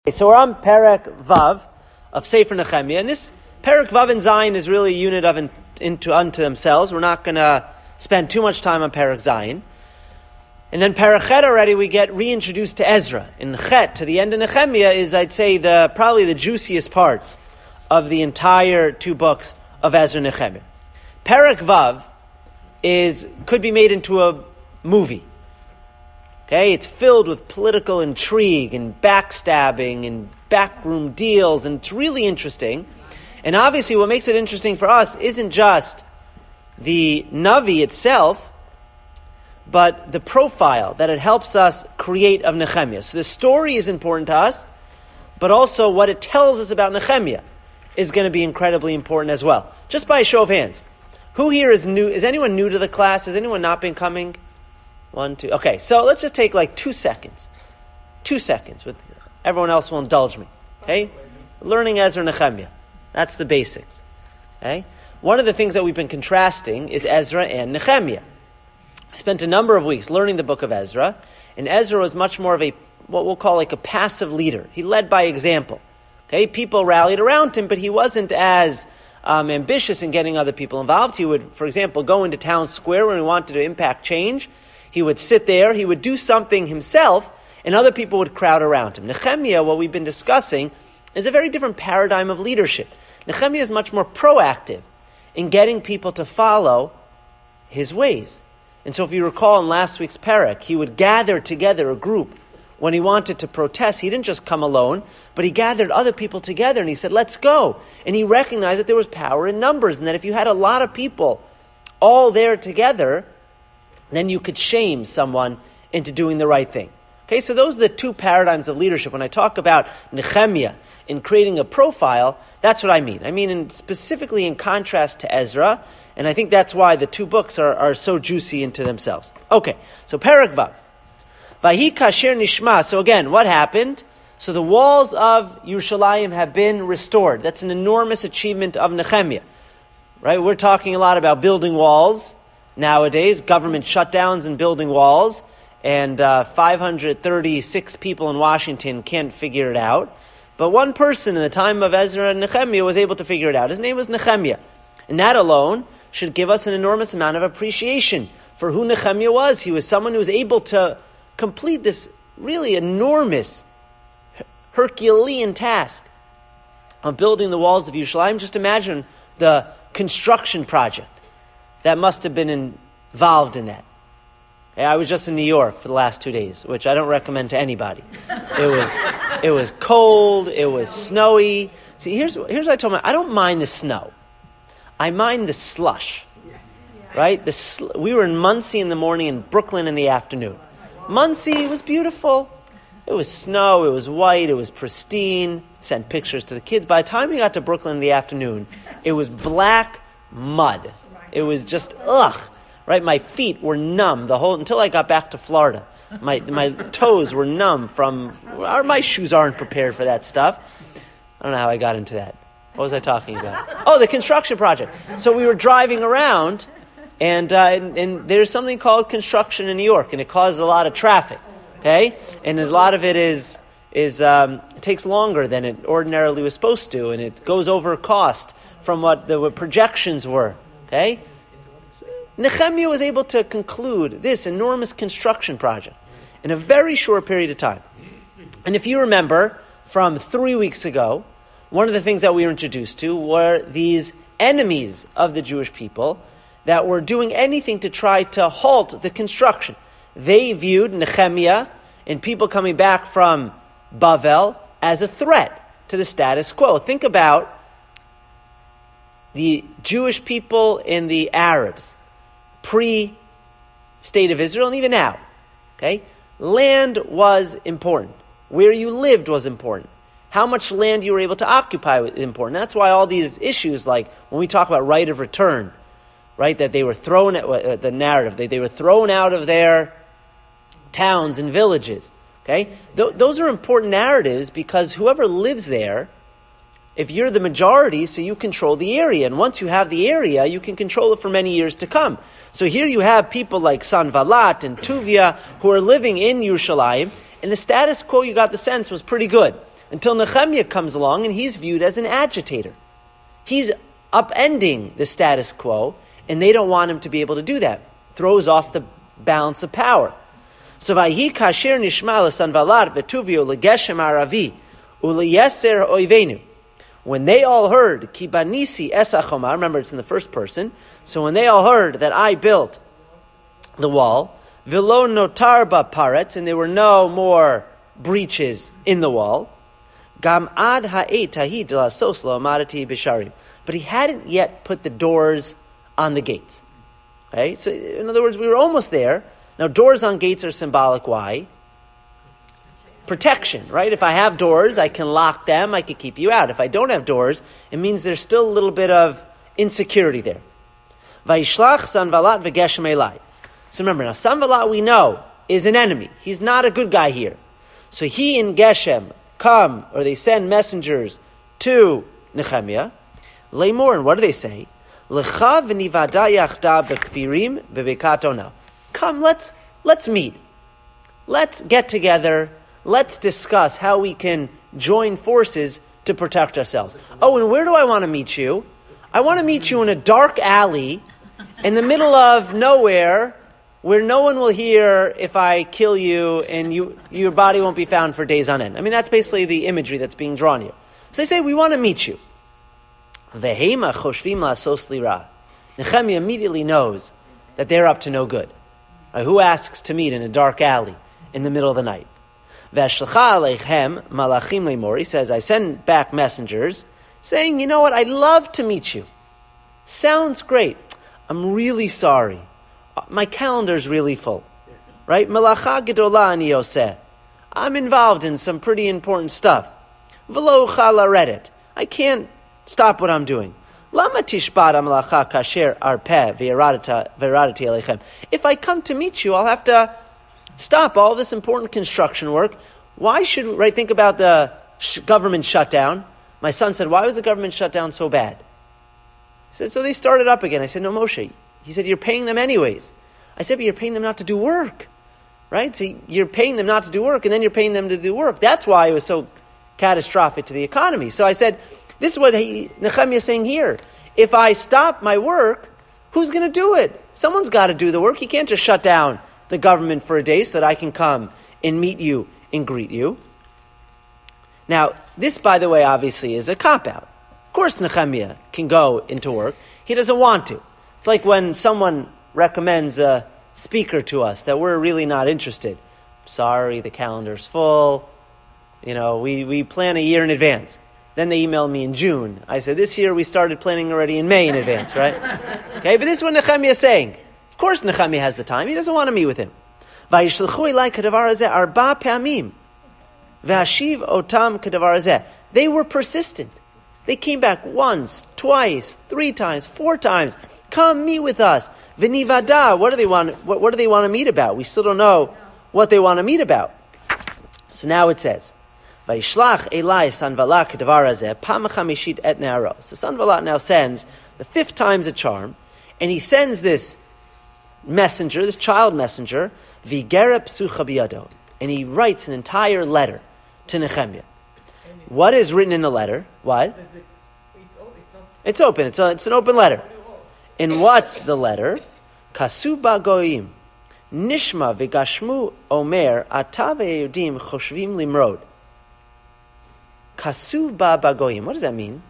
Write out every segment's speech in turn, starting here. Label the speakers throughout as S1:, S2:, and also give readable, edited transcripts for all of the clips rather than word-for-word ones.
S1: So we're on Perek Vav of Sefer Nehemiah, and this Perek Vav and Zayin is really a unit of unto themselves. We're not going to spend too much time on Perek Zayin. And then Perek Chet already we get reintroduced to Ezra. In Chet, to the end of Nehemiah, is, I'd say, probably the juiciest parts of the entire two books of Ezra and Nehemiah. Perek Vav could be made into a movie. Okay, it's filled with political intrigue and backstabbing and backroom deals, and it's really interesting. And obviously what makes it interesting for us isn't just the Navi itself, but the profile that it helps us create of Nehemiah. So the story is important to us, but also what it tells us about Nehemiah is going to be incredibly important as well. Just by a show of hands. Who here is new? Is anyone new to the class? Has anyone not been coming? 1, 2. Okay, so let's just take like 2 seconds. 2 seconds. With everyone else will indulge me. Okay? Learning Ezra and Nehemiah. That's the basics. Okay? One of the things that we've been contrasting is Ezra and Nehemiah. I spent a number of weeks learning the book of Ezra, and Ezra was much more of what we'll call like a passive leader. He led by example. Okay? People rallied around him, but he wasn't as ambitious in getting other people involved. He would, for example, go into town square when he wanted to impact change. He would sit there, he would do something himself, and other people would crowd around him. Nehemiah, what we've been discussing, is a very different paradigm of leadership. Nehemiah is much more proactive in getting people to follow his ways. And so if you recall in last week's Perek, he would gather together a group. When he wanted to protest, he didn't just come alone, but he gathered other people together and he said, let's go. And he recognized that there was power in numbers, and that if you had a lot of people all there together, then you could shame someone into doing the right thing. Okay, so those are the two paradigms of leadership. When I talk about Nehemiah in creating a profile, that's what I mean. I mean specifically in contrast to Ezra, and I think that's why the two books are so juicy into themselves. Okay, so Perek Vav. Vahi kasher nishma. So again, what happened? So the walls of Yerushalayim have been restored. That's an enormous achievement of Nehemiah. Right? We're talking a lot about building walls nowadays, government shutdowns and building walls, and 536 people in Washington can't figure it out. But one person in the time of Ezra and Nehemiah was able to figure it out. His name was Nehemiah. And that alone should give us an enormous amount of appreciation for who Nehemiah was. He was someone who was able to complete this really enormous Herculean task of building the walls of Yerushalayim. Just imagine the construction project that must have been involved in that. I was just in New York for the last 2 days, which I don't recommend to anybody. It was cold, it was snowy. See, here's what I told myself. I don't mind the snow. I mind the slush. Right? We were in Monsey in the morning and Brooklyn in the afternoon. Monsey was beautiful. It was snow, it was white, it was pristine. Sent pictures to the kids. By the time we got to Brooklyn in the afternoon, it was black mud. It was just, right? My feet were numb until I got back to Florida. My toes were numb my shoes aren't prepared for that stuff. I don't know how I got into that. What was I talking about? Oh, the construction project. So we were driving around, and there's something called construction in New York, and it causes a lot of traffic, okay? And a lot of it it takes longer than it ordinarily was supposed to, and it goes over cost from what the projections were. Okay? Nehemiah was able to conclude this enormous construction project in a very short period of time. And if you remember from 3 weeks ago, one of the things that we were introduced to were these enemies of the Jewish people that were doing anything to try to halt the construction. They viewed Nehemiah and people coming back from Bavel as a threat to the status quo. Think about the Jewish people and the Arabs, pre-State of Israel, and even now. Okay? Land was important. Where you lived was important. How much land you were able to occupy was important. That's why all these issues, like when we talk about right of return, right, that they were thrown at the narrative, they were thrown out of their towns and villages. Okay? Those are important narratives because whoever lives there, if you're the majority, so you control the area. And once you have the area, you can control it for many years to come. So here you have people like Sanballat and Tuvia who are living in Yerushalayim, and the status quo, you got the sense, was pretty good. until Nehemiah comes along and he's viewed as an agitator. He's upending the status quo, and they don't want him to be able to do that. Throws off the balance of power. So Vayhi kasher nishma l'sanvalat v'tuvio l'geshem aravi u'liyeser oivenu. When they all heard, ki banisi esachomar, remember it's in the first person, so when they all heard that I built the wall, v'lo notar ba paret, and there were no more breaches in the wall, gam ad ha'et ha'id la'sos lo amadati b'sharim. But he hadn't yet put the doors on the gates. Okay? So in other words, we were almost there. Now doors on gates are symbolic. Why? Protection, right? If I have doors, I can lock them, I can keep you out. If I don't have doors, it means there's still a little bit of insecurity there. Vayishlach Sanvalat v'geshem elai. So remember, now Sanvalat we know is an enemy. He's not a good guy here. So he and Geshem come, or they send messengers to Nehemiah. Leimor, and what do they say? Lecha v'nivada yachda b'kfirim v'bekat ona. Come, let's meet. Let's get together. Let's discuss how we can join forces to protect ourselves. Oh, and where do I want to meet you? I want to meet you in a dark alley in the middle of nowhere where no one will hear if I kill you and your body won't be found for days on end. I mean, that's basically the imagery that's being drawn here. So they say, we want to meet you. Nehemiah immediately knows that they're up to no good. Who asks to meet in a dark alley in the middle of the night? He says, I send back messengers saying, you know what, I'd love to meet you. Sounds great. I'm really sorry. My calendar's really full. Right? Malacha gedola ani yoseh. I'm involved in some pretty important stuff. V'lo ucha laredet. I can't stop what I'm doing. Lama tishbad malacha kasher arpeh v'yeradati alechem. If I come to meet you, I'll have to stop all this important construction work. Why should, right, think about the government shutdown. My son said, why was the government shutdown so bad? He said, so they started up again. I said, no, Moshe. He said, you're paying them anyways. I said, but you're paying them not to do work. Right? So you're paying them not to do work, and then you're paying them to do work. That's why it was so catastrophic to the economy. So I said, this is what Nehemiah is saying here. If I stop my work, who's going to do it? Someone's got to do the work. You can't just shut down the government for a day so that I can come and meet you and greet you. Now, this, by the way, obviously is a cop-out. Of course Nehemiah can go into work. He doesn't want to. It's like when someone recommends a speaker to us that we're really not interested. Sorry, the calendar's full. You know, we plan a year in advance. Then they emailed me in June. I said, this year we started planning already in May in advance, right? Okay, but this is what Nehemiah is saying. Of course Nehemiah has the time. He doesn't want to meet with him. They were persistent. They came back once, twice, 3 times, 4 times. Come meet with us. V'nivada. What do they want? What do they want to meet about? We still don't know what they want to meet about. So now it says, "Vayishlach Elai Sanvalat kedavar hazeh pam chamishit et ne'aro." So Sanvalat now sends the 5th time's a charm, and he sends this messenger, this child messenger, v'gerep psucha biyado, and he writes an entire letter to Nehemiah. What is written in the letter? What? It's open. It's an open letter. And what's the letter? Kasuba goyim, nishma v'gashmu omer ata ve'yudim choshvim limrod. Kasuba bagoyim. What does that mean?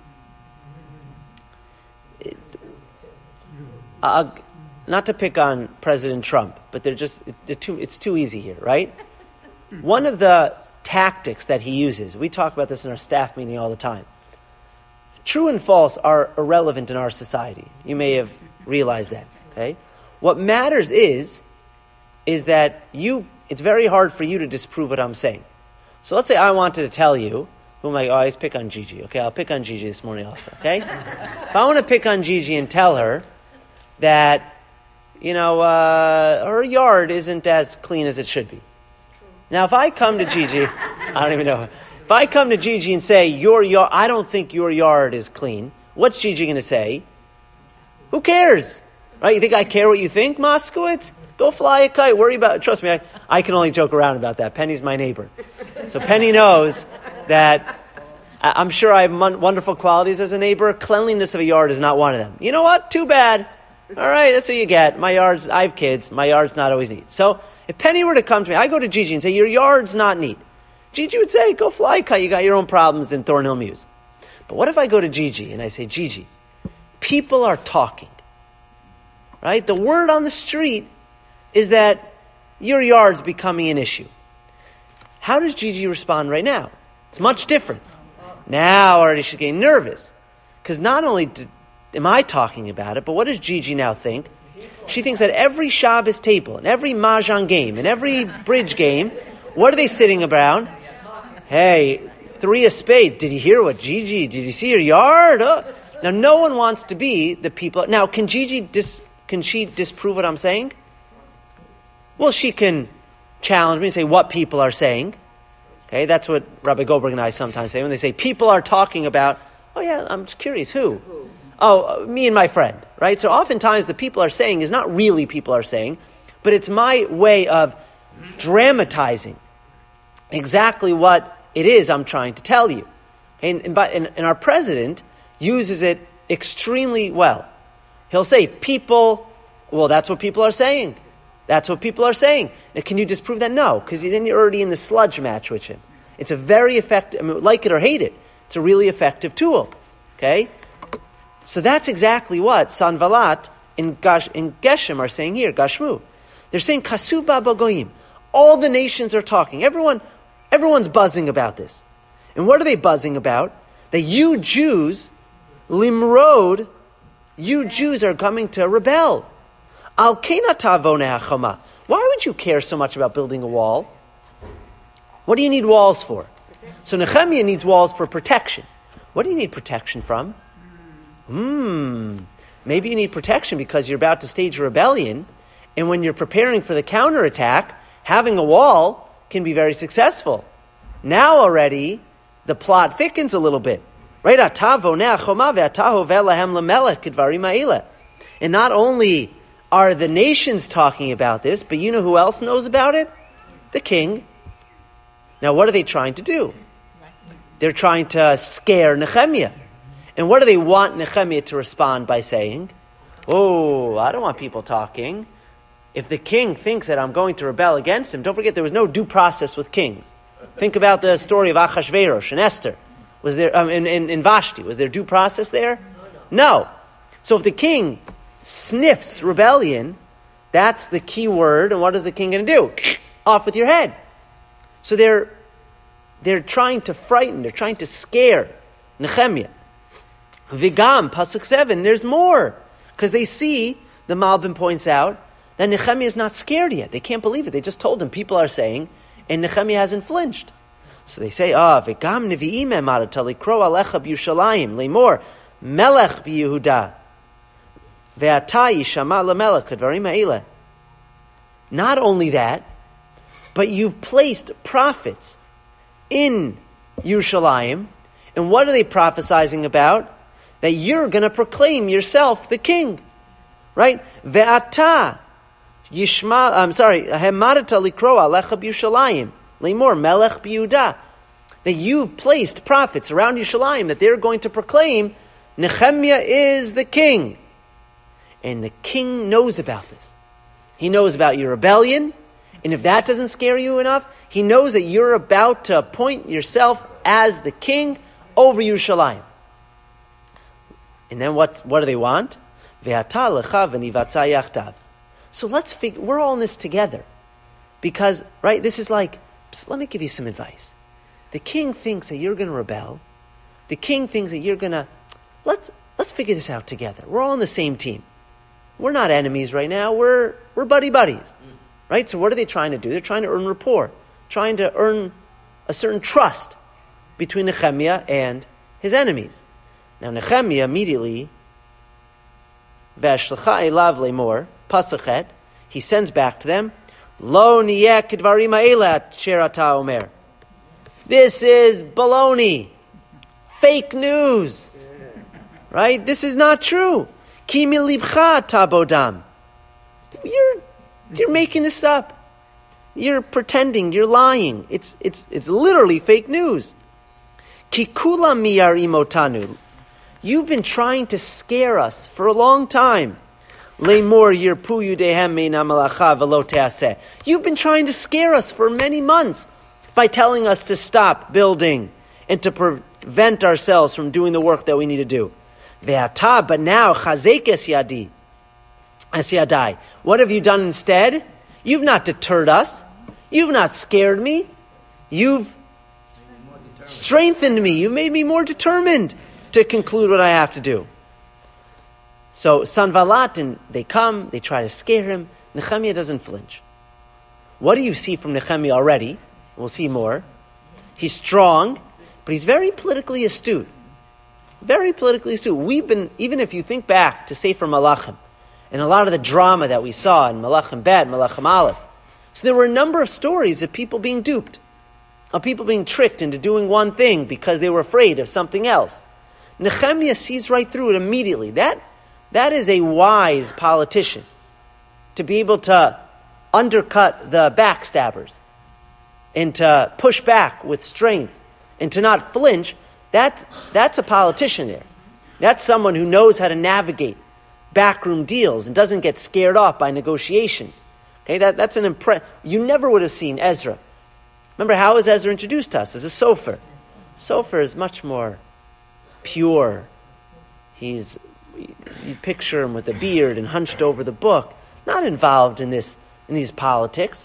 S1: Not to pick on President Trump, but it's too easy here, right? One of the tactics that he uses, we talk about this in our staff meeting all the time. True and false are irrelevant in our society. You may have realized that. Okay, what matters is that it's very hard for you to disprove what I'm saying. So let's say I wanted to tell you, who am I? Oh, I always pick on Gigi. Okay, I'll pick on Gigi this morning also. Okay, if I want to pick on Gigi and tell her that, her yard isn't as clean as it should be. Now, if I come to Gigi, I don't even know. If I come to Gigi and say, I don't think your yard is clean, what's Gigi going to say? Who cares? Right? You think I care what you think, Moskowitz? Go fly a kite. Trust me, I can only joke around about that. Penny's my neighbor. So Penny knows that I'm sure I have wonderful qualities as a neighbor. Cleanliness of a yard is not one of them. You know what? Too bad. All right, that's what you get. I have kids. My yard's not always neat. So if Penny were to come to me, I go to Gigi and say, your yard's not neat. Gigi would say, go fly kite. You got your own problems in Thornhill Mews. But what if I go to Gigi and I say, Gigi, people are talking. Right? The word on the street is that your yard's becoming an issue. How does Gigi respond right now? It's much different. Now already she's getting nervous. Because not only am I talking about it, but what does Gigi now think? She thinks that every Shabbos table, and every Mahjong game, and every bridge game, what are they sitting around? Hey, 3 of spades. Did you hear what Gigi? Did you see your yard? Oh. Now, no one wants to be the people. Now, can Gigi disprove what I'm saying? Well, she can challenge me and say what people are saying. Okay, that's what Rabbi Goldberg and I sometimes say when they say people are talking about. Oh yeah, I'm just curious, who? Oh, me and my friend, right? So oftentimes the people are saying is not really people are saying, but it's my way of dramatizing exactly what it is I'm trying to tell you. Okay? And our president uses it extremely well. He'll say, people, well, that's what people are saying. That's what people are saying. Now, can you disprove that? No, because then you're already in the sludge match with him. It's a very effective, I mean, like it or hate it, it's a really effective tool. Okay? So that's exactly what Sanvalat and Geshem are saying here, Gashmu. They're saying, Kasu Babagoyim. All the nations are talking. Everyone's buzzing about this. And what are they buzzing about? That you Jews, Limrod, you Jews are coming to rebel. Al Kenatavone Hachama. Why would you care so much about building a wall? What do you need walls for? So Nehemiah needs walls for protection. What do you need protection from? Maybe you need protection because you're about to stage a rebellion, and when you're preparing for the counterattack, having a wall can be very successful. Now already, the plot thickens a little bit. Right? And not only are the nations talking about this, but you know who else knows about it? The king. Now what are they trying to do? They're trying to scare Nehemiah. And what do they want Nehemiah to respond by saying? Oh, I don't want people talking. If the king thinks that I'm going to rebel against him, don't forget there was no due process with kings. Think about the story of Achashverosh and Esther. Was there in Vashti? Was there due process there? No. So if the king sniffs rebellion, that's the key word. And what is the king going to do? Off with your head. So they're trying to frighten. They're trying to scare Nehemiah. Vigam, Pasuk 7, there's more. Because they see, the Malbim points out, that Nehemiah is not scared yet. They can't believe it. They just told him, people are saying, and Nehemiah hasn't flinched. So they say, Vigam nevi'im emarata likro alecha b'Yushalayim, lemor, melech b'Yehuda, ve'ata yishama lemelech, kadvarim ha'ileh. Not only that, but you've placed prophets in Yerushalayim, and what are they prophesizing about? That you're going to proclaim yourself the king, right? Ve'ata yishma. Hemarata likro alecha b'Yushalayim lemor melech b'Yehuda. That you've placed prophets around Yerushalayim that they're going to proclaim Nehemiah is the king, and the king knows about this. He knows about your rebellion, and if that doesn't scare you enough, he knows that you're about to appoint yourself as the king over Yerushalayim. And then what do they want? So let's figure, we're all in this together. Because, right, this is like, let me give you some advice. The king thinks that you're going to rebel. The king thinks that you're going to, let's figure this out together. We're all on the same team. We're not enemies right now. We're buddies. Right? So what are they trying to do? They're trying to earn rapport. Trying to earn a certain trust between Nehemiah and his enemies. Now Nehemiah immediately, V'ashlecha elav lemor, pasachet, he sends back to them, Lo niyeh kedvarim ha'ela asher ata omer. This is baloney, fake news, right? This is not true. Ki milibcha tabodam. You're making this up. You're pretending. You're lying. It's literally fake news. Kikula miyar imotanu. You've been trying to scare us for a long time. Leimor yirpu yudehem min hamalacha velo teaseh. You've been trying to scare us for many months by telling us to stop building and to prevent ourselves from doing the work that we need to do. Ve'ata, but now, chazek es yadai. What have you done instead? You've not deterred us. You've not scared me. You've strengthened me. You made me more determined to conclude what I have to do. So Sanballat, and they come, they try to scare him. Nehemiah doesn't flinch. What do you see from Nehemiah already? We'll see more. He's strong, but he's very politically astute. Very politically astute. Even if you think back to Sefer Malachim, and a lot of the drama that we saw in Malachim Bet, Malachim Aleph, so there were a number of stories of people being duped, of people being tricked into doing one thing because they were afraid of something else. Nehemiah sees right through it immediately. That is a wise politician, to be able to undercut the backstabbers and to push back with strength and to not flinch. That's a politician there. That's someone who knows how to navigate backroom deals and doesn't get scared off by negotiations. Okay, that's an you never would have seen Ezra. Remember, how was Ezra introduced to us? As a sofer. Sofer is much more pure. You picture him with a beard and hunched over the book, not involved in these politics.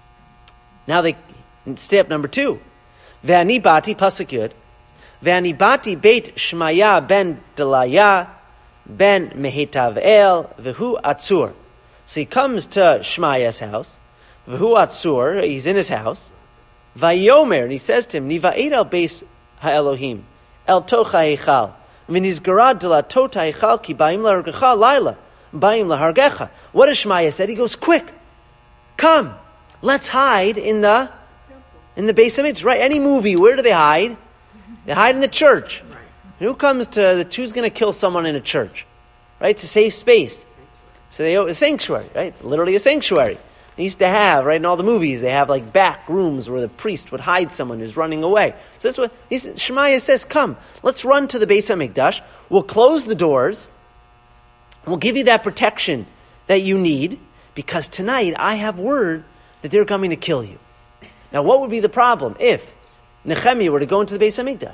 S1: Now step number 2. Ve'ani bati, pasuk yud. Ve'ani bati beit Shmaya ben Delaya ben Mehetav'el v'hu atzur. So he comes to Shmaya's house. V'hu atzur, he's in his house. Vayomer, and he says to him, Niva'ed el beis ha'elohim, el tocha heichal. V'nizgarad de la tota heichal ki ba'im lahargecha laila, ba'im lahargecha. What does Shmaya said? He goes, quick, come, let's hide in the Beis HaMikdash. Right, any movie, where do they hide? They hide in the church. And who comes to who's going to kill someone in a church? Right, it's a safe space. So a sanctuary, right? It's literally a sanctuary. They used to have, right, in all the movies, they have like back rooms where the priest would hide someone who's running away. So that's what Shemaiah says, come, let's run to the Beis HaMikdash. We'll close the doors. We'll give you that protection that you need, because tonight I have word that they're coming to kill you. Now, what would be the problem if Nehemiah were to go into the Beis HaMikdash?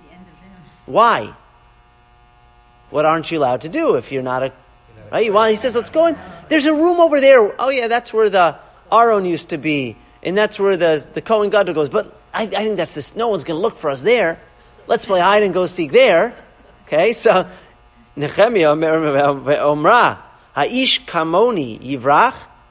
S1: Why? What aren't you allowed to do if you're not a... Right? Well, he says, let's go in. There's a room over there. Oh yeah, that's where the Aron used to be. And that's where the Kohen Gadol goes. But I think that's this. No one's going to look for us there. Let's play hide and go seek there. Okay, so Nehemiah Omra Haish Kamoni Yivrach.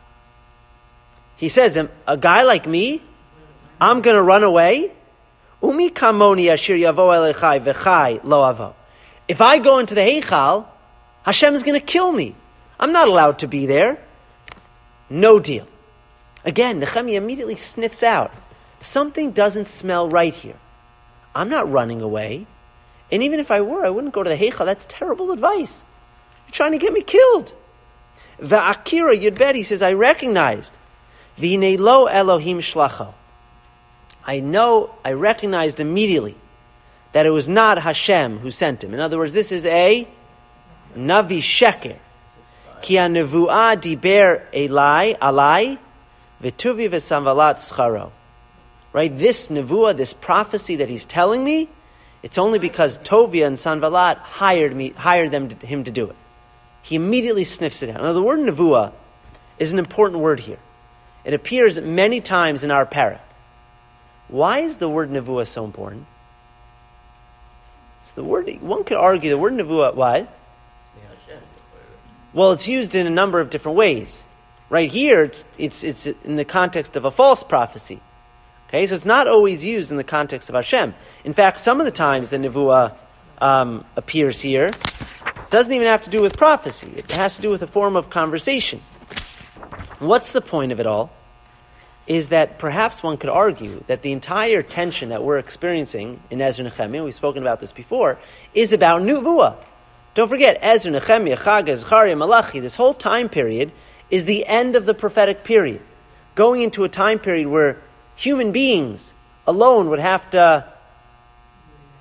S1: He says, a guy like me, I'm going to run away. Umi Kamoni Ashir Yavo Elechai Vechai Lo Avo. If I go into the Heichal, Hashem is going to kill me. I'm not allowed to be there. No deal. Again, Nehemiah immediately sniffs out. Something doesn't smell right here. I'm not running away. And even if I were, I wouldn't go to the Heichal. That's terrible advice. You're trying to get me killed. Va'akira Yudbet, he says, I recognized. V'hinei lo Elohim shlacho. I recognized immediately that it was not Hashem who sent him. In other words, this is a Navi Sheker. Ki ha-nevuah diber alai v'tuvi v'sanvalat scharo. Right? This nevuah, this prophecy that he's telling me, it's only because Tovia and Sanvalat hired him to do it. He immediately sniffs it out. Now, the word nevuah is an important word here. It appears many times in our parak. Why is the word nevuah so important? It's the word. One could argue the word nevuah. What? Well, it's used in a number of different ways. Right here, it's in the context of a false prophecy. Okay, so it's not always used in the context of Hashem. In fact, some of the times the nevuah appears here doesn't even have to do with prophecy. It has to do with a form of conversation. What's the point of it all? Is that perhaps one could argue that the entire tension that we're experiencing in Ezra and Nehemiah, we've spoken about this before, is about nevuah. Don't forget, Ezra, Nehemiah, Chagga, Zechariah, Malachi, this whole time period is the end of the prophetic period. Going into a time period where human beings alone would have to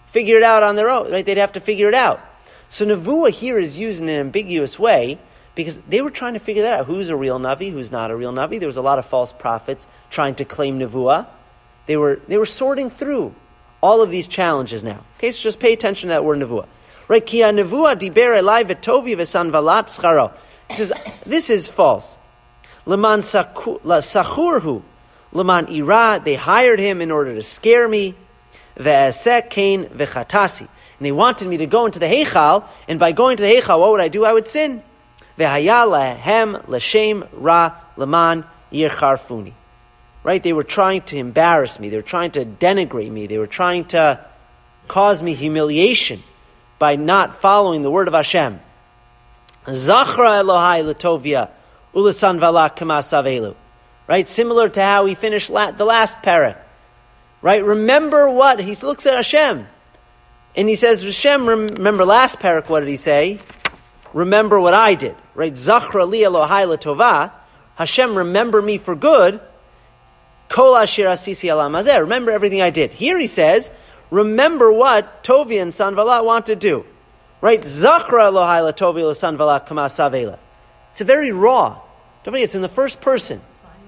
S1: figure it out on their own, right? They'd have to figure it out. So Nevuah here is used in an ambiguous way because they were trying to figure that out. Who's a real Navi? Who's not a real Navi? There was a lot of false prophets trying to claim Nevuah. They were sorting through all of these challenges now. Okay, so just pay attention to that word Nevuah. Right? Ki ha-nevuah diber elai v'tovi v'sanvalat scharo. He says, this is false. Leman sachurhu. Leman ira. They hired him in order to scare me. Ve'esek kain v'chatasi. And they wanted me to go into the Heichal, and by going to the Heichal, what would I do? I would sin. Ve'haya lahem l'shem ra leman yircharfuni. Right? They were trying to embarrass me. They were trying to denigrate me. They were trying to cause me humiliation by not following the word of Hashem. Zachra Elohai Latovia Ulasan Valak Kamasavelu. Right? Similar to how he finished the last parak. Right? Remember what? He looks at Hashem. And he says, Hashem, remember last parak, what did he say? Remember what I did. Right? Zachra li Elohai Latova. Hashem, remember me for good. Kol asher asisi alam hazeh. Remember everything I did. Here he says, remember what Tovia and Sanvalat want to do. Right? Zachra Elohai Latovia Sanvalat Kamasavela. It's a very raw. Don't forget, it's in the first person.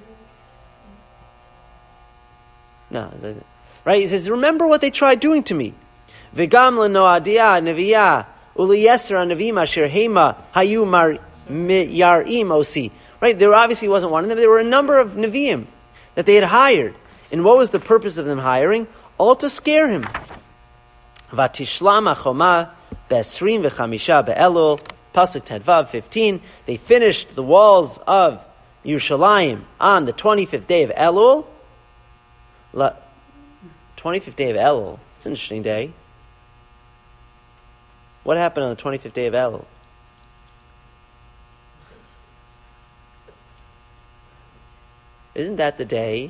S1: No. Right? He says, remember what they tried doing to me. V'gam lenoadia neviya uliyesra nevim asher hema hayu yarim osi. Right? There obviously wasn't one of them. There were a number of neviim that they had hired. And what was the purpose of them hiring? All to scare him. Vatishlam achoma be'esrim v'chamisha be'elul. Pasuk Tedvav 15. They finished the walls of Yerushalayim on the 25th day of Elul. 25th day of Elul. It's an interesting day. What happened on the 25th day of Elul? Isn't that the day?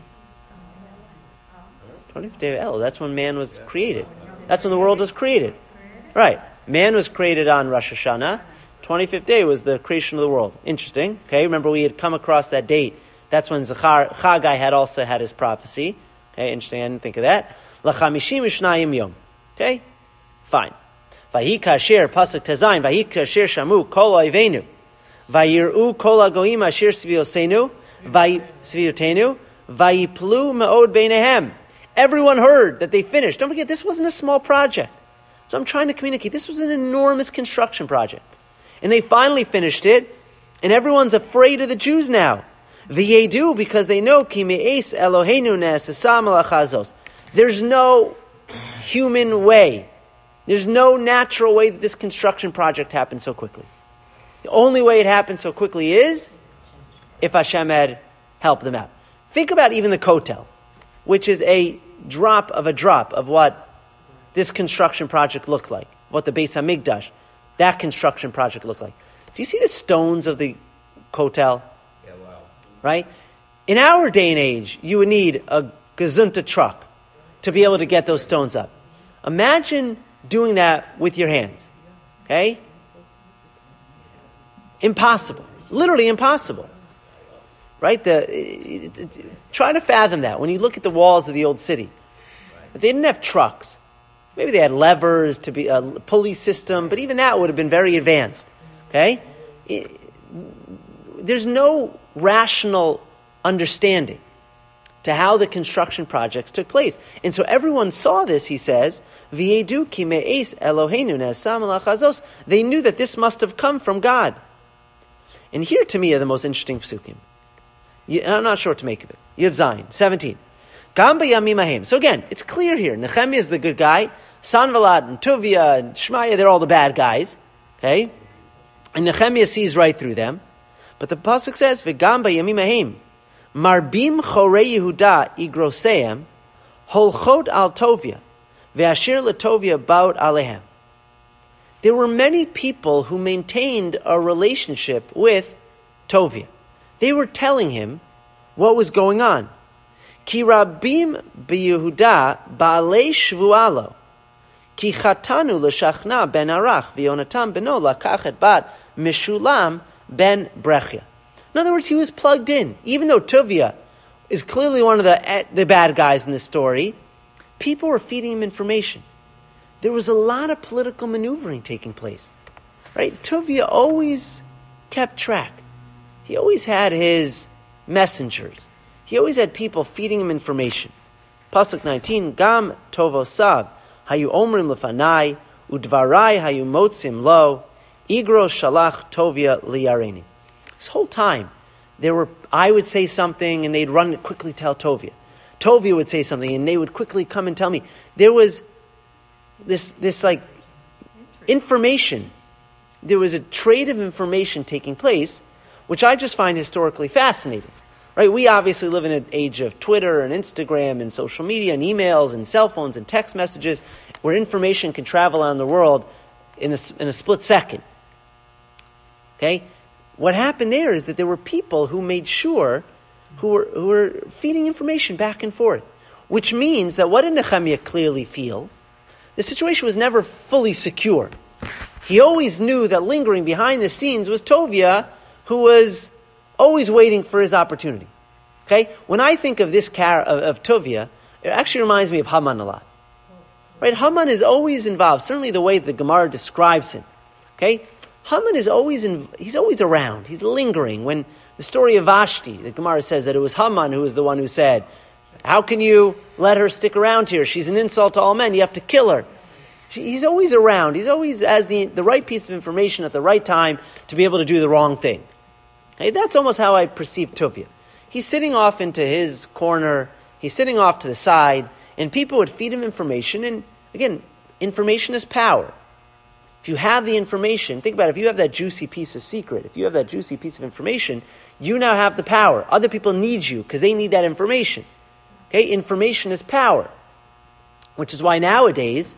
S1: 25th day of Elul. That's when man was created. That's when the world was created. Right. Man was created on Rosh Hashanah. 25th day was the creation of the world. Interesting. Okay, remember we had come across that date. That's when Chagai had also had his prophecy. Okay, interesting. I didn't think of that. L'chamishim v'shnayim yom. Okay, fine. Vayhi kasher pasuk tezayin. Vayhi kasher shamu kol oivenu. Vayiru kol hagoyim asher sviosenu. Sviotenu. Vayiplu me'od beinehem. Everyone heard that they finished. Don't forget, this wasn't a small project. So I'm trying to communicate. This was an enormous construction project. And they finally finished it, and everyone's afraid of the Jews now. V'yedu, because they know, ki me'es Eloheinu ne'asasa malachazos. There's no human way. There's no natural way that this construction project happened so quickly. The only way it happened so quickly is if Hashem had helped them out. Think about even the Kotel, which is a drop of what this construction project looked like, what the Beis HaMikdash, that construction project looked like. Do you see the stones of the Kotel?
S2: Yeah, wow.
S1: Right? In our day and age, you would need a gazunta truck to be able to get those stones up. Imagine doing that with your hands. Okay? Impossible. Literally impossible. Right? Try to fathom that when you look at the walls of the old city. They didn't have trucks. Maybe they had levers to be a pulley system, but even that would have been very advanced. Okay? There's no rational understanding to how the construction projects took place. And so everyone saw this, he says, V'yedu ki me'es Eloheinu ne'asam alachazos. They knew that this must have come from God. And here to me are the most interesting psukim. And I'm not sure what to make of it. Yud Zayin, 17. Gamba Yamim Ahem. So again, it's clear here. Nehemiah is the good guy. Sanballat and Tuvia and Shmaya, they're all the bad guys. Okay? And Nehemiah sees right through them. But the pasuk says, V'gamba Yamim Ahem. Marbim Chorei Yehuda Igroseim Holchot al Tovia Ve'asher LeTovia Baut Alehem. There were many people who maintained a relationship with Tovia. They were telling him what was going on. Ki rabim b'Yehuda ba'alei shvualo. Ki chatanu l'shachna ben Arach v'Yonatam beno lakachet bat Meshulam ben Brechia. In other words, he was plugged in. Even though Tuvia is clearly one of the bad guys in this story, people were feeding him information. there was a lot of political maneuvering taking place. Right? Tovia always kept track. He always had his messengers. He always had people feeding him information. Pasuk 19, Gam tovosav hayu omrim lefanai udvarai hayu motzim lo igro shalach Tovia liyareni. This whole time, I would say something and they'd run and quickly tell Tovia. Tovia would say something and they would quickly come and tell me. There was this like information. There was a trade of information taking place, which I just find historically fascinating. Right? We obviously live in an age of Twitter and Instagram and social media and emails and cell phones and text messages where information can travel around the world in a split second. Okay? What happened there is that there were people who made sure, who were feeding information back and forth, which means that what did Nehemiah clearly feel? The situation was never fully secure. He always knew that lingering behind the scenes was Tovia, who was always waiting for his opportunity. Okay? When I think of this of Tovia, it actually reminds me of Haman a lot. Right? Haman is always involved, certainly the way the Gemara describes him. Okay? Haman is he's always around. He's lingering. When the story of Vashti, the Gemara says that it was Haman who was the one who said, how can you let her stick around here? She's an insult to all men. You have to kill her. He's always around. He's always has the right piece of information at the right time to be able to do the wrong thing. Okay? That's almost how I perceive Tovia. He's sitting off into his corner. He's sitting off to the side. And people would feed him information. And again, information is power. If you have the information, think about it, if you have that juicy piece of secret, if you have that juicy piece of information, you now have the power. Other people need you because they need that information. Okay, information is power. Which is why nowadays,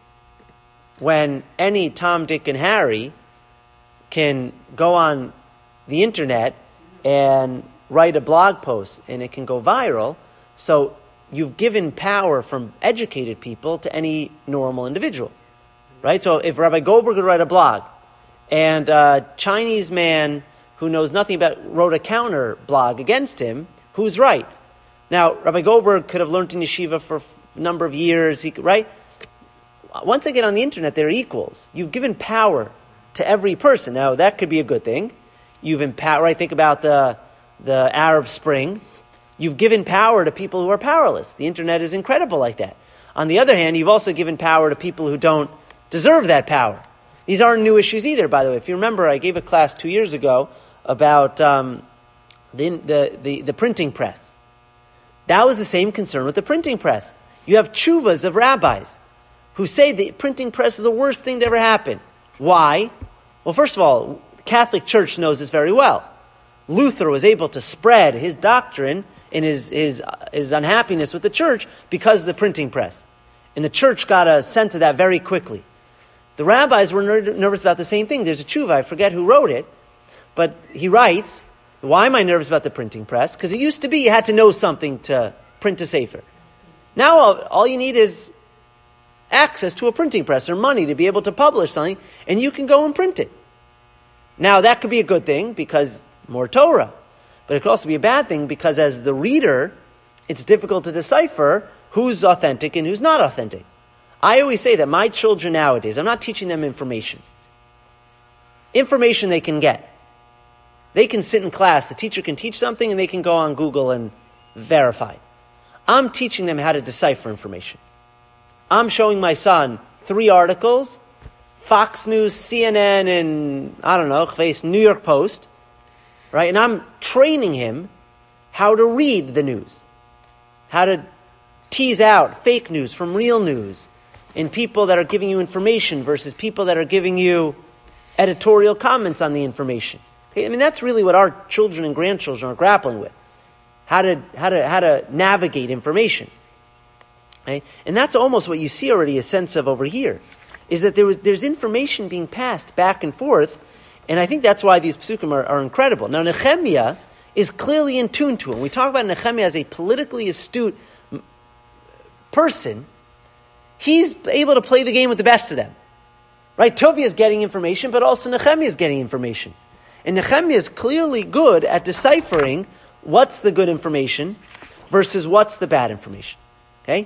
S1: when any Tom, Dick, and Harry can go on the internet and write a blog post and it can go viral, so you've given power from educated people to any normal individual. Right? So if Rabbi Goldberg would write a blog and a Chinese man who knows nothing about wrote a counter blog against him, who's right? Now, Rabbi Goldberg could have learned in yeshiva for a number of years, right? Once they get on the internet, they're equals. You've given power to every person. Now, that could be a good thing. You've empowered, right? Think about the Arab Spring. You've given power to people who are powerless. The internet is incredible like that. On the other hand, you've also given power to people who don't deserve that power. These aren't new issues either, by the way. If you remember, I gave a class 2 years ago about the printing press. That was the same concern with the printing press. You have tshuvas of rabbis who say the printing press is the worst thing to ever happen. Why? Well, first of all, the Catholic Church knows this very well. Luther was able to spread his doctrine and his unhappiness with the church because of the printing press. And the church got a sense of that very quickly. The rabbis were nervous about the same thing. There's a tshuva, I forget who wrote it, but he writes, why am I nervous about the printing press? Because it used to be you had to know something to print a sefer. Now all you need is access to a printing press or money to be able to publish something, and you can go and print it. Now that could be a good thing because more Torah, but it could also be a bad thing because as the reader, it's difficult to decipher who's authentic and who's not authentic. I always say that my children nowadays, I'm not teaching them information. Information they can get. They can sit in class, the teacher can teach something, and they can go on Google and verify. I'm teaching them how to decipher information. I'm showing my son 3 articles, Fox News, CNN, and, I don't know, New York Post, right? And I'm training him how to read the news, how to tease out fake news from real news, and people that are giving you information versus people that are giving you editorial comments on the information. I mean, that's really what our children and grandchildren are grappling with. How to navigate information. Okay? And that's almost what you see already a sense of over here, is that there's information being passed back and forth, and I think that's why these psukim are incredible. Now, Nehemiah is clearly in tune to it. When we talk about Nehemiah as a politically astute person, he's able to play the game with the best of them. Right? Tovia is getting information, but also Nehemiah is getting information. And Nehemiah is clearly good at deciphering what's the good information versus what's the bad information. Okay?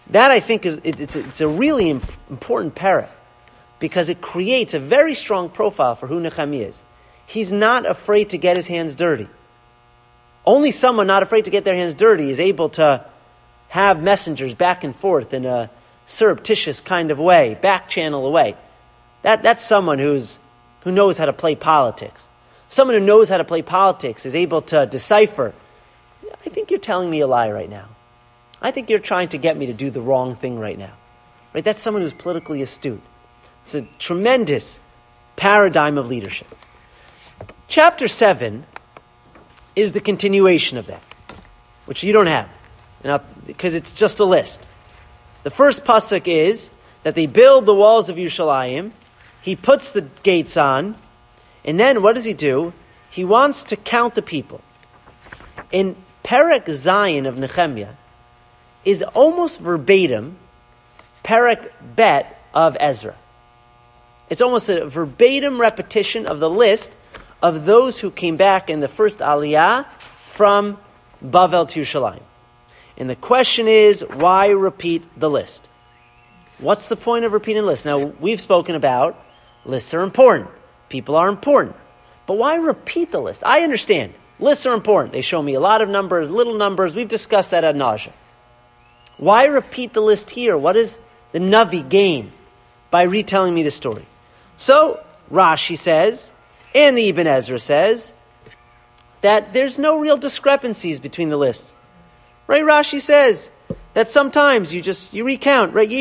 S1: That, I think, it's a really important parak, because it creates a very strong profile for who Nehemiah is. He's not afraid to get his hands dirty. Only someone not afraid to get their hands dirty is able to have messengers back and forth in a surreptitious kind of way, back channel away. That's someone who knows how to play politics. Someone who knows how to play politics is able to decipher. I think you're telling me a lie right now. I think you're trying to get me to do the wrong thing right now. Right? That's someone who's politically astute. It's a tremendous paradigm of leadership. Chapter 7 is the continuation of that, which you don't have, because it's just a list. The first pasuk is that they build the walls of Yerushalayim. He puts the gates on, and then what does he do? He wants to count the people. In Perek Zayin of Nehemiah is almost verbatim Perek Bet of Ezra. It's almost a verbatim repetition of the list of those who came back in the first Aliyah from Bavel to Yerushalayim. And the question is, why repeat the list? What's the point of repeating the list? Now, we've spoken about lists are important. People are important. But why repeat the list? I understand. Lists are important. They show me a lot of numbers, little numbers. We've discussed that ad nauseum. Why repeat the list here? What does the Navi gain by retelling me the story? So, Rashi says, and the Ibn Ezra says, that there's no real discrepancies between the lists. Right? Rashi says that sometimes you recount, right?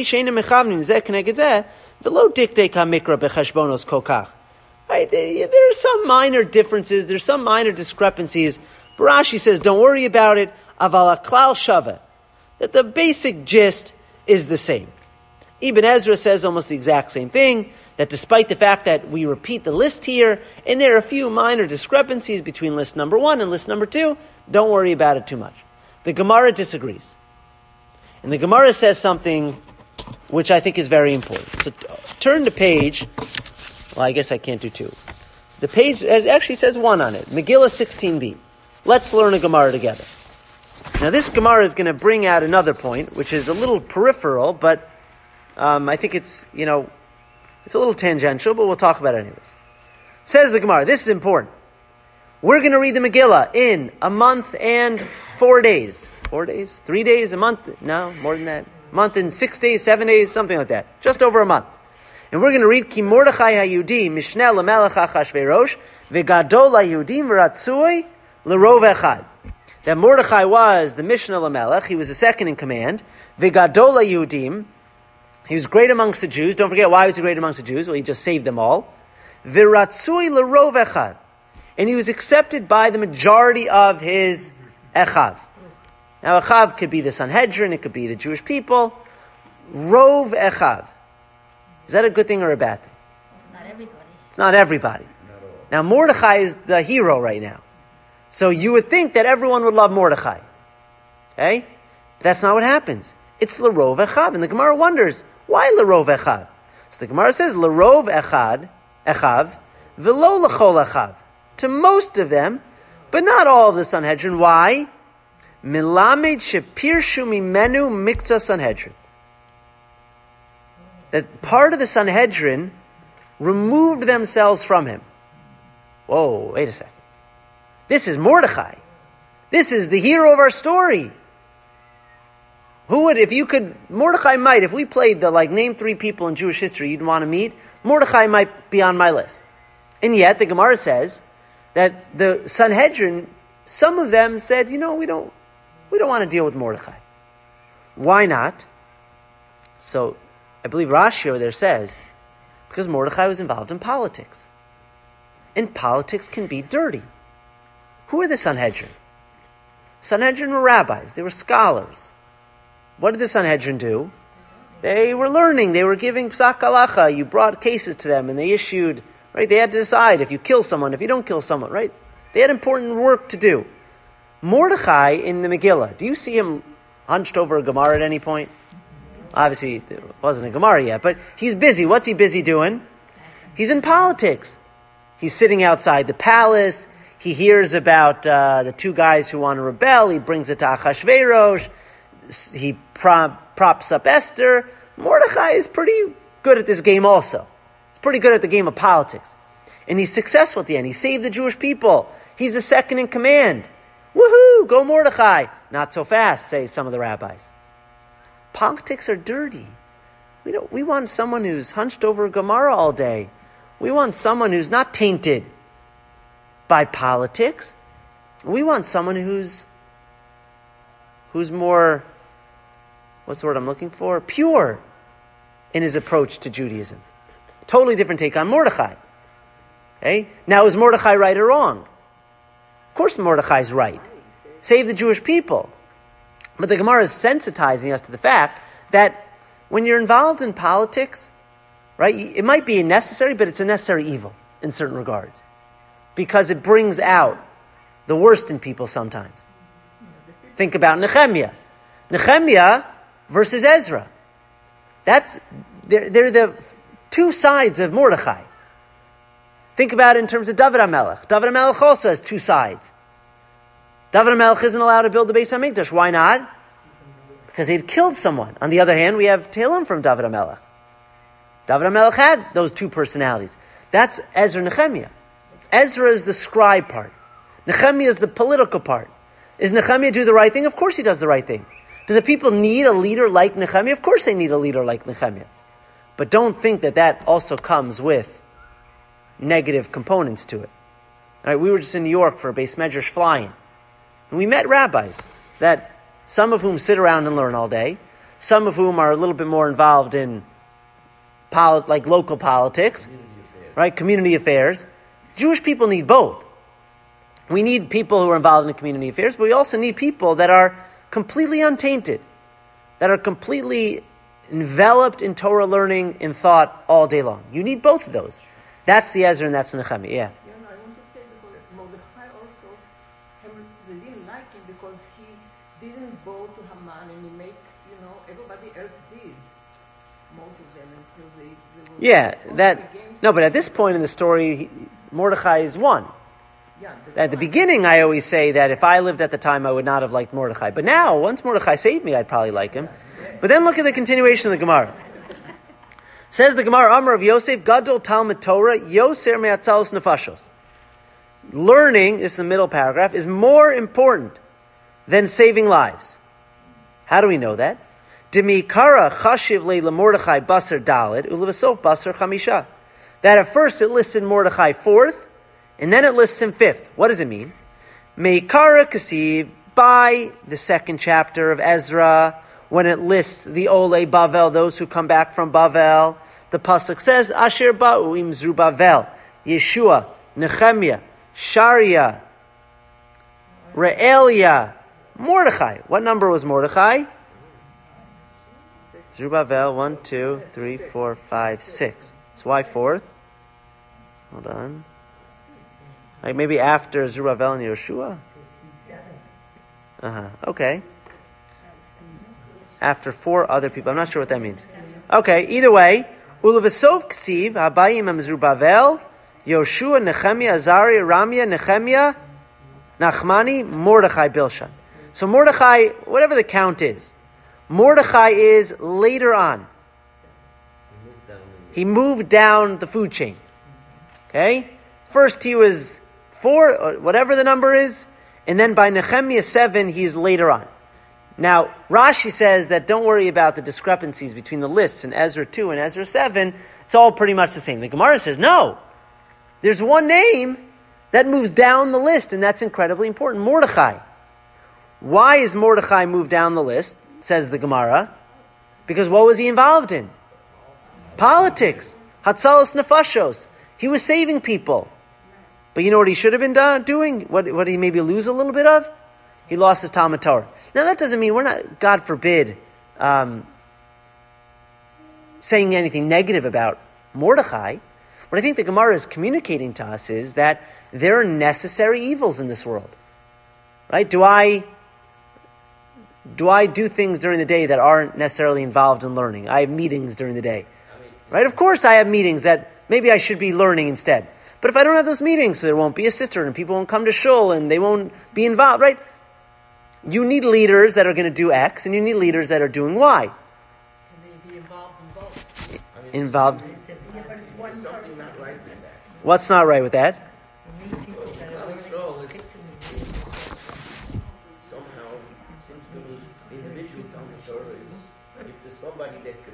S1: Right? There are some minor differences, there's some minor discrepancies. But Rashi says, don't worry about it. Aval klal shava, that the basic gist is the same. Ibn Ezra says almost the exact same thing, that despite the fact that we repeat the list here, and there are a few minor discrepancies between list number 1 and list number 2, don't worry about it too much. The Gemara disagrees. And the Gemara says something which I think is very important. So turn to page, well, I guess I can't do 2. The page, it actually says 1 on it, Megillah 16b. Let's learn a Gemara together. Now this Gemara is going to bring out another point, which is a little peripheral, but I think it's a little tangential, but we'll talk about it anyways. Says the Gemara, this is important. We're going to read the Megillah in a month and 4 days. 4 days? 3 days? A month? No, more than that. A month and 6 days, 7 days, something like that. Just over a month. And we're going to read Ki Mordechai HaYehudi Mishneh LaMelech Achashverosh V'gadol HaYehudim V'ratzui L'rov Echad. That Mordechai was the Mishneh LaMelech. He was the second in command. V'gadol HaYehudim. He was great amongst the Jews. Don't forget, why was he great amongst the Jews? Well, he just saved them all. V'ratzui L'rov Echad. And he was accepted by the majority of his Echav. Now, Echav could be the Sanhedrin, it could be the Jewish people. Rov Echav. Is that a good thing or a bad thing?
S2: It's not everybody.
S1: It's not everybody. Now, Mordechai is the hero right now. So you would think that everyone would love Mordechai. Okay? But that's not what happens. It's L'rov Echad. And the Gemara wonders, why L'rov Echad? So the Gemara says, L'rov Echad, Echav, V'lo L'chol Echav. To most of them, but not all of the Sanhedrin. Why? Milamed shepirshu mimenu mikta Sanhedrin. That part of the Sanhedrin removed themselves from him. Whoa, wait a second. This is Mordechai. This is the hero of our story. Who would, if you could, Mordechai might, if we played the, name 3 people in Jewish history you'd want to meet, Mordechai might be on my list. And yet, the Gemara says that the Sanhedrin, some of them said, we don't want to deal with Mordechai. Why not? So, I believe Rashi over there says, because Mordechai was involved in politics. And politics can be dirty. Who are the Sanhedrin? Sanhedrin were rabbis. They were scholars. What did the Sanhedrin do? They were learning. They were giving psak halacha. You brought cases to them and they issued, right? They had to decide if you kill someone, if you don't kill someone, right? They had important work to do. Mordechai in the Megillah, do you see him hunched over a Gemara at any point? Obviously, it wasn't a Gemara yet, but he's busy. What's he busy doing? He's in politics. He's sitting outside the palace. He hears about the 2 guys who want to rebel. He brings it to Achashverosh. props up Esther. Mordechai is pretty good at this game also. He's pretty good at the game of politics. And he's successful at the end. He saved the Jewish people. He's the second in command. Woohoo! Go Mordechai! Not so fast, say some of the rabbis. Politics are dirty. We want someone who's hunched over a Gemara all day. We want someone who's not tainted by politics. We want someone who's more, what's the word I'm looking for? Pure in his approach to Judaism. Totally different take on Mordechai. Okay? Now, is Mordechai right or wrong? Of course Mordechai's right. Save the Jewish people. But the Gemara is sensitizing us to the fact that when you're involved in politics, right, it might be necessary, but it's a necessary evil in certain regards. Because it brings out the worst in people sometimes. Think about Nehemiah. Nehemiah versus Ezra. They're the two sides of Mordechai. Think about it in terms of David HaMelech. David HaMelech also has two sides. David HaMelech isn't allowed to build the Beis HaMikdash. Why not? Because he'd killed someone. On the other hand, we have Tehillim from David HaMelech. David HaMelech had those two personalities. That's Ezra and Nehemiah. Ezra is the scribe part. Nehemiah is the political part. Is Nehemiah do the right thing? Of course he does the right thing. Do the people need a leader like Nehemiah? Of course they need a leader like Nehemiah. But don't think that also comes with negative components to it. All right, we were just in New York for a Beis Medrash fly-in. And we met rabbis, that some of whom sit around and learn all day, some of whom are a little bit more involved in local politics, right? Community affairs. Jewish people need both. We need people who are involved in community affairs, but we also need people that are completely untainted, that are completely enveloped in Torah learning, in thought all day long. You need both of those. That's the Ezra and that's the Nehemiah. Yeah.
S2: I want to say because Mordechai also, they didn't like him because he didn't bow to Haman and he made, everybody else did. Most of them. And so they were
S1: no, but at this point in the story, Mordechai is one. Yeah, at the beginning, I always say that if I lived at the time, I would not have liked Mordechai. But now, once Mordechai saved me, I'd probably like him. But then look at the continuation of the Gemara. Says the Gemara, Amar of Yosef, Gadol Talmud Torah, Yoser me'atzalos nefashos. Learning, this is the middle paragraph, is more important than saving lives. How do we know that? Demikara chashiv le Mordechai basar dalid, ulevasof basar chamisha. That at first it listed Mordechai fourth, and then it lists him fifth. What does it mean? Meikara kasiv, by the second chapter of Ezra, when it lists the Ole Bavel, those who come back from Bavel, the pasuk says, Asher ba'u im Zerubbabel, Yeshua, Nehemiah, Sharia, Re'elia, Mordechai. What number was Mordechai? Zerubbabel, 1, 2, 3, 4, 5, 6. So why fourth? Hold on. Like maybe after Zerubbabel and Yeshua? Okay. After four other people. I'm not sure what that means. Okay, either way. Ulevesov ksiv, habayim am Zerubbabel, Yoshua, Nehemiah, Azariah, Ramia, Nehemiah, Nachmani, Mordechai, Bilshan. So Mordechai, whatever the count is, Mordechai is later on. He moved down the food chain. Okay? First he was 4, or whatever the number is, and then by Nehemiah 7, he is later on. Now, Rashi says that don't worry about the discrepancies between the lists in Ezra 2 and Ezra 7. It's all pretty much the same. The Gemara says, no. There's one name that moves down the list, and that's incredibly important. Mordechai. Why is Mordechai moved down the list, says the Gemara? Because what was he involved in? Politics. Hatzalos nefashos. He was saving people. But you know what he should have been doing? What did he maybe lose a little bit of? He lost his Talmud Torah. Now that doesn't mean we're not, God forbid, saying anything negative about Mordechai. What I think the Gemara is communicating to us is that there are necessary evils in this world. Right? Do I do things during the day that aren't necessarily involved in learning? I have meetings during the day. Right? Of course I have meetings that maybe I should be learning instead. But if I don't have those meetings, there won't be a sister and people won't come to shul and they won't be involved, right? you need leaders that are going to do X, and you need leaders that are doing Y.
S3: And they be involved in both.
S1: Involved.
S3: Yeah, but it's one person.
S2: Not right with that.
S1: What's not right with that?
S3: You need people that are willing to fix it.
S2: Somehow, it seems to me, individual Talmud Torah is, if there's somebody that could.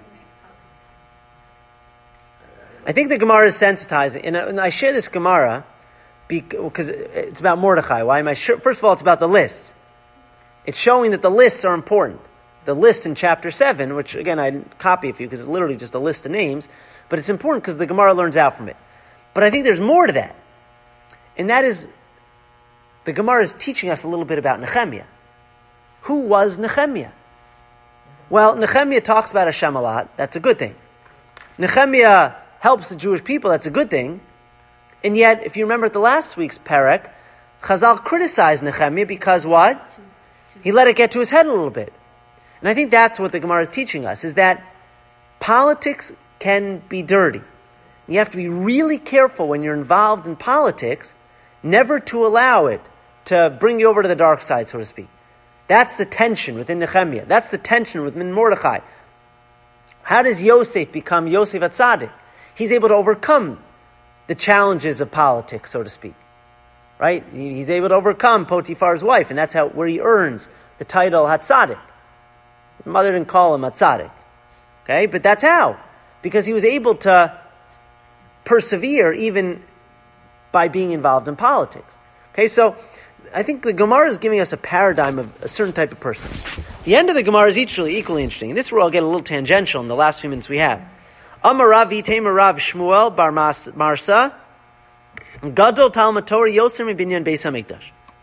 S1: I think the Gemara is sensitizing, and I share this Gemara because it's about Mordechai. Why am I sure? First of all, it's about the lists. It's showing that the lists are important. The list in chapter 7, which again I didn't copy it for you because it's literally just a list of names, but it's important because the Gemara learns out from it. But I think there's more to that, and that is the Gemara is teaching us a little bit about Nehemiah. Who was Nehemiah? Well, Nehemiah talks about Hashem a lot. That's a good thing. Nehemiah helps the Jewish people. That's a good thing. And yet, if you remember at the last week's Perek, Chazal criticized Nehemiah because what? He let it get to his head a little bit. And I think that's what the Gemara is teaching us, is that politics can be dirty. You have to be really careful when you're involved in politics, never to allow it to bring you over to the dark side, so to speak. That's the tension within Nehemiah. That's the tension within Mordechai. How does Yosef become Yosef HaTzadik? He's able to overcome the challenges of politics, so to speak. Right? He's able to overcome Potiphar's wife, and that's where he earns the title HaTzadik. His mother didn't call him HaTzadik. Okay? But that's how. Because he was able to persevere even by being involved in politics. Okay, so I think the Gemara is giving us a paradigm of a certain type of person. The end of the Gemara is equally interesting. This is where I'll get a little tangential in the last few minutes we have. Amar Rav Yitema Rav Shmuel bar Marsa Gadol Talmud Torah Yoser Binyan Beis Hamikdash.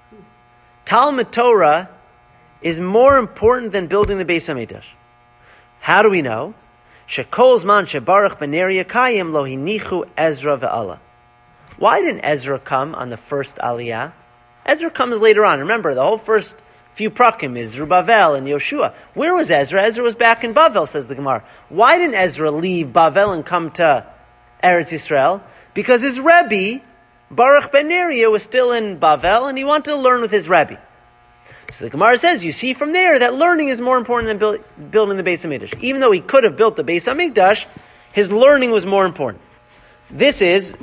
S1: Talmud Torah is more important than building the Beis Hamikdash. How do we know? Shekol Zman Shebarach B'nei Yakayim Lo Hinichu Ezra ve'Ala. Why didn't Ezra come on the first Aliyah? Ezra comes later on. Remember, the whole first few prakim is Zerubbabel and Yoshua. Where was Ezra? Ezra was back in Bavel, says the Gemara. Why didn't Ezra leave Bavel and come to Eretz Yisrael? Because his Rebbe, Baruch ben Neriah, was still in Bavel and he wanted to learn with his Rebbe. So the Gemara says, you see from there that learning is more important than building the Beis HaMikdash. Even though he could have built the Beis HaMikdash, his learning was more important. This is,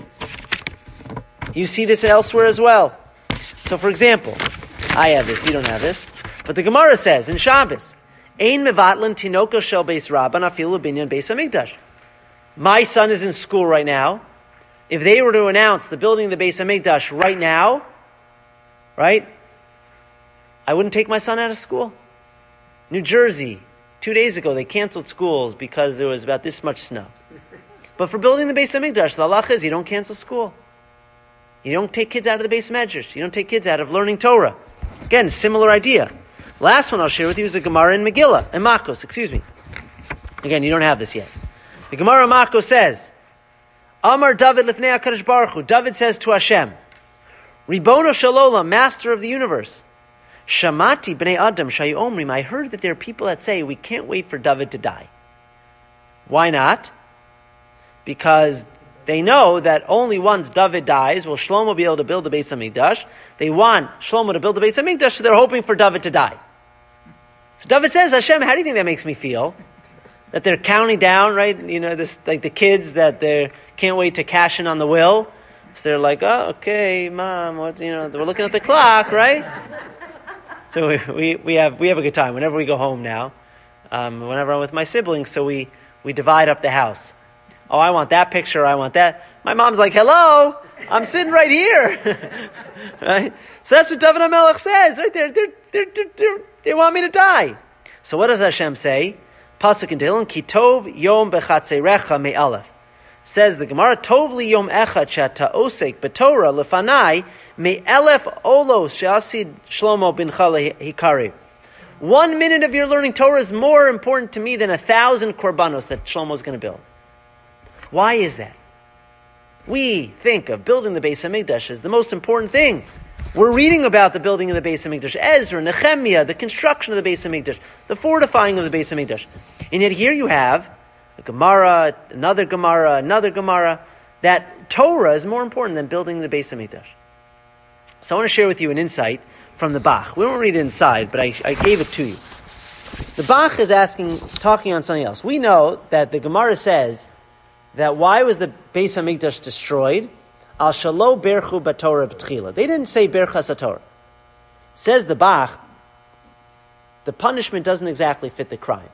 S1: you see this elsewhere as well. So for example, I have this, you don't have this, but the Gemara says in Shabbos, Ein mevatlan tinoka shel beis rabban afilu binyan beis hamikdash. My son is in school right now. If they were to announce the building of the Beis Hamikdash right now, right, I wouldn't take my son out of school. New Jersey, 2 days ago, they canceled schools because there was about this much snow. But for building the Beis Hamikdash, the halach is you don't cancel school. You don't take kids out of the Beis Medrash. You don't take kids out of learning Torah. Again, similar idea. Last one I'll share with you is a Gemara in Megillah, in Makos, Again, you don't have this yet. The Gemara in Makos says, Amar David lifnei HaKadosh Baruch Hu. David says to Hashem, Ribono shel olam, Master of the universe, Shamati b'nei Adam shayu omrim. I heard that there are people that say we can't wait for David to die. Why not? Because they know that only once David dies will Shlomo be able to build the Beis Hamikdash. They want Shlomo to build the Beis Hamikdash, so they're hoping for David to die. So David says, Hashem, how do you think that makes me feel? That they're counting down, right? You know, this like the kids that they can't wait to cash in on the will. So they're like, oh, okay, Mom, we're looking at the clock, right? So we have a good time whenever we go home now. Whenever I'm with my siblings, so we divide up the house. Oh, I want that picture, I want that. My mom's like, hello, I'm sitting right here. Right? So that's what David HaMelech says, right there. They want me to die. So what does Hashem say? Pasuk in Tehillim, Ki tov yom bechatzerecha me'alef. Says the Gemara, Tov li yom echad she'ata osek b'Torah lefanai me'elef olos she'asid Shlomo bincha hikari. 1 minute of your learning Torah is more important to me than 1,000 korbanos that Shlomo's going to build. Why is that? We think of building the Beis Hamikdash as the most important thing. We're reading about the building of the Beis Hamikdash, Ezra, Nehemiah, the construction of the Beis Hamikdash, the fortifying of the Beis Hamikdash. And yet here you have a Gemara, another Gemara, that Torah is more important than building the Beis Hamikdash. So I want to share with you an insight from the Bach. We won't read it inside, but I gave it to you. The Bach is talking on something else. We know that the Gemara says that why was the Beis Hamikdash destroyed? Al shalo berchu b'Torah b'tchila. They didn't say berchas haTorah. Says the Bach, the punishment doesn't exactly fit the crime.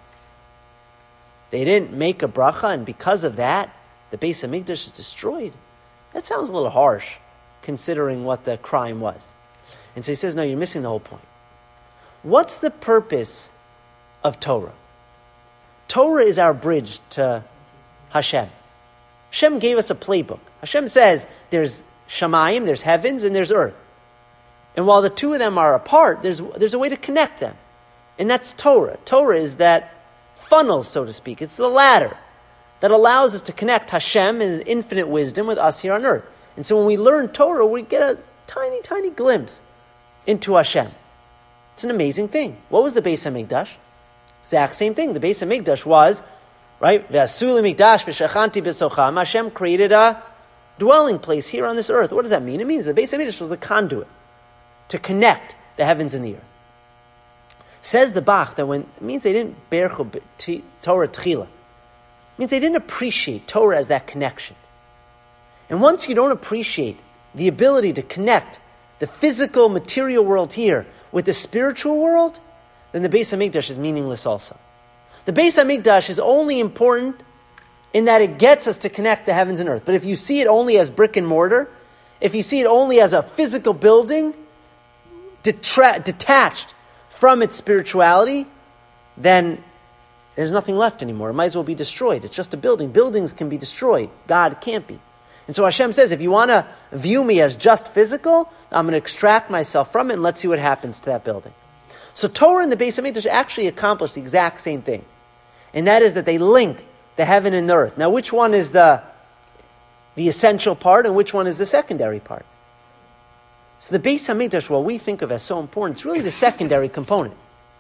S1: They didn't make a bracha, and because of that, the Beis Hamikdash is destroyed. That sounds a little harsh, considering what the crime was. And so he says, no, you're missing the whole point. What's the purpose of Torah? Torah is our bridge to Hashem. Hashem gave us a playbook. Hashem says there's Shamayim, there's heavens, and there's earth. And while the two of them are apart, there's a way to connect them. And that's Torah. Torah is that funnel, so to speak. It's the ladder that allows us to connect Hashem and His infinite wisdom with us here on earth. And so when we learn Torah, we get a tiny, tiny glimpse into Hashem. It's an amazing thing. What was the Beis Hamikdash? Exact same thing. The Beis Hamikdash was, right? V'asu mikdash v'shachanti b'socham. Hashem created a dwelling place here on this earth. What does that mean? It means the Beis Hamikdash was the conduit to connect the heavens and the earth. Says the Bach that it means they didn't berchu Torah tchila. It means they didn't appreciate Torah as that connection. And once you don't appreciate the ability to connect the physical, material world here with the spiritual world, then the Beis Hamikdash is meaningless also. The Beis Hamikdash is only important in that it gets us to connect the heavens and earth. But if you see it only as brick and mortar, if you see it only as a physical building, detached from its spirituality, then there's nothing left anymore. It might as well be destroyed. It's just a building. Buildings can be destroyed. God can't be. And so Hashem says, if you want to view me as just physical, I'm going to extract myself from it and let's see what happens to that building. So Torah and the Beis Hamikdash actually accomplish the exact same thing. And that is that they link the heaven and the earth. Now, which one is the essential part and which one is the secondary part? So the Beis Hamikdash, what we think of as so important, it's really the secondary component.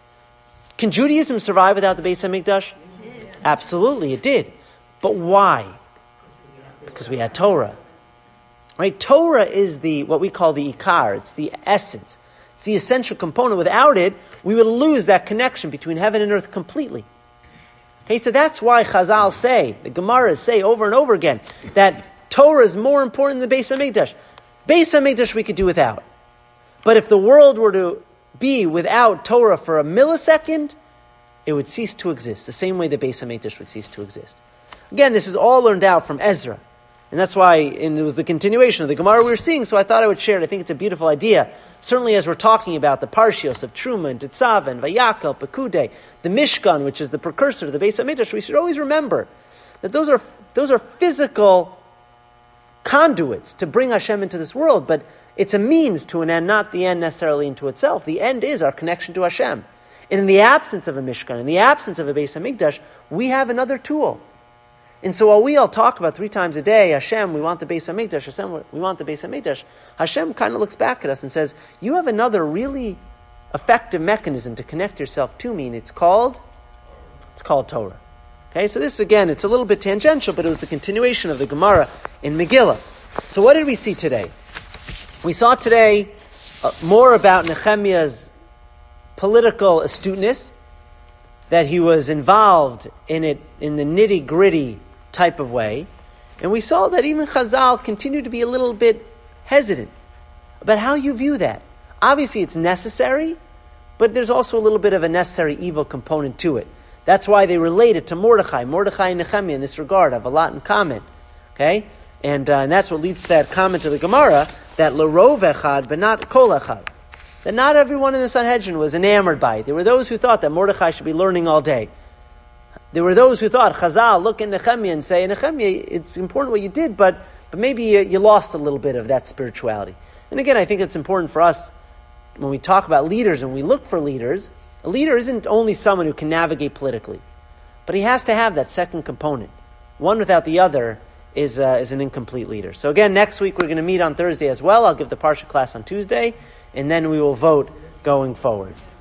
S1: Can Judaism survive without the Beis Hamikdash? Absolutely, it did. But why? Because we had Torah. Right? Torah is what we call the ikar. It's the essence. It's the essential component. Without it, we would lose that connection between heaven and earth completely. Okay, so that's why Chazal say, the Gemaras say over and over again, that Torah is more important than the Beis Hamikdash. Beis Hamikdash we could do without. But if the world were to be without Torah for a millisecond, it would cease to exist, the same way the Beis Hamikdash would cease to exist. Again, this is all learned out from Ezra. And that's why it was the continuation of the Gemara we were seeing, so I thought I would share it. I think it's a beautiful idea. Certainly as we're talking about the Parshios of Truma and Tetzaveh and Vayakel, Pekudei, the Mishkan, which is the precursor to the Beis Hamikdash, we should always remember that those are physical conduits to bring Hashem into this world, but it's a means to an end, not the end necessarily into itself. The end is our connection to Hashem. And in the absence of a Mishkan, in the absence of a Beis Hamikdash, we have another tool. And so while we all talk about 3 times a day, Hashem, we want the Beis Hamikdash, Hashem, we want the Beis Hamikdash, Hashem kind of looks back at us and says, you have another really effective mechanism to connect yourself to me, and it's called Torah. Okay, so this again, it's a little bit tangential, but it was the continuation of the Gemara in Megillah. So what did we see today? We saw today more about Nehemiah's political astuteness, that he was involved in it in the nitty-gritty type of way. And we saw that even Chazal continued to be a little bit hesitant about how you view that. Obviously it's necessary, but there's also a little bit of a necessary evil component to it. That's why they relate it to Mordechai. Mordechai and Nehemiah in this regard have a lot in common. Okay? And that's what leads to that comment of the Gemara, that l'rov echad, but not kol echad. That not everyone in the Sanhedrin was enamored by it. There were those who thought that Mordechai should be learning all day. There were those who thought, Chazal, look at Nehemiah and say, Nehemiah, it's important what you did, but maybe you lost a little bit of that spirituality. And again, I think it's important for us, when we talk about leaders and we look for leaders, a leader isn't only someone who can navigate politically, but he has to have that second component. One without the other is an incomplete leader. So again, next week we're going to meet on Thursday as well. I'll give the Parsha class on Tuesday, and then we will vote going forward.